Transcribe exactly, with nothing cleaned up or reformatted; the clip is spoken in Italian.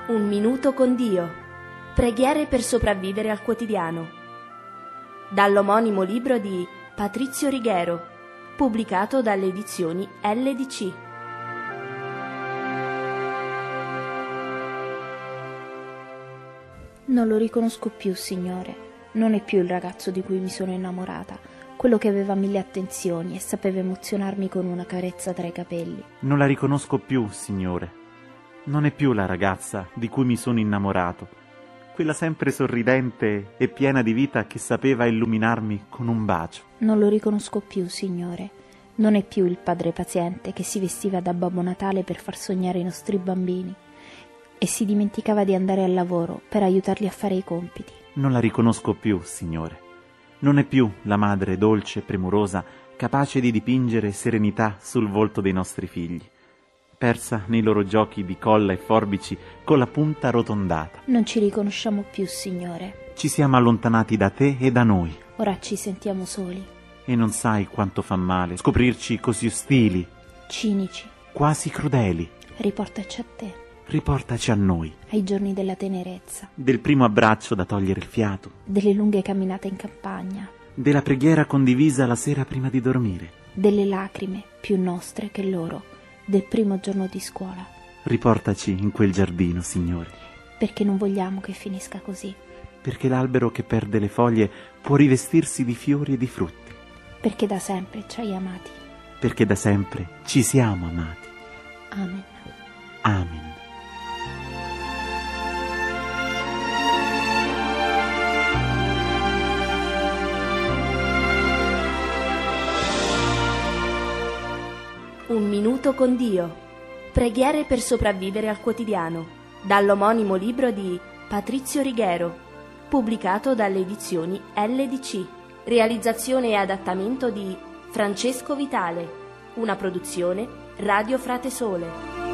Un minuto con Dio. Preghiere per sopravvivere al quotidiano. Dall'omonimo libro di Patrizio Righero, pubblicato dalle edizioni L D C. Non lo riconosco più, Signore. Non è più il ragazzo di cui mi sono innamorata, quello che aveva mille attenzioni e sapeva emozionarmi con una carezza tra i capelli. Non la riconosco più, Signore. Non è più la ragazza di cui mi sono innamorato, quella sempre sorridente e piena di vita che sapeva illuminarmi con un bacio. Non lo riconosco più, Signore. Non è più il padre paziente che si vestiva da Babbo Natale per far sognare i nostri bambini e si dimenticava di andare al lavoro per aiutarli a fare i compiti. Non la riconosco più, Signore. Non è più la madre dolce e premurosa, capace di dipingere serenità sul volto dei nostri figli, persa nei loro giochi di colla e forbici con la punta arrotondata. Non ci riconosciamo più, Signore. Ci siamo allontanati da te e da noi. Ora ci sentiamo soli. E non sai quanto fa male scoprirci così ostili, Cinici. quasi crudeli. Riportaci a te, Riportaci a noi, ai giorni della tenerezza, del primo abbraccio da togliere il fiato, delle lunghe camminate in campagna, della preghiera condivisa la sera prima di dormire. delle lacrime più nostre che loro, del primo giorno di scuola. Riportaci in quel giardino, Signore, Perché non vogliamo che finisca così. perché l'albero che perde le foglie può rivestirsi di fiori e di frutti, Perché da sempre ci hai amati. perché da sempre ci siamo amati. Amen. Amen. Un minuto con Dio. Preghiere per sopravvivere al quotidiano. Dall'omonimo libro di Patrizio Righero, pubblicato dalle edizioni L D C. Realizzazione e adattamento di Francesco Vitale. Una produzione Radio Frate Sole.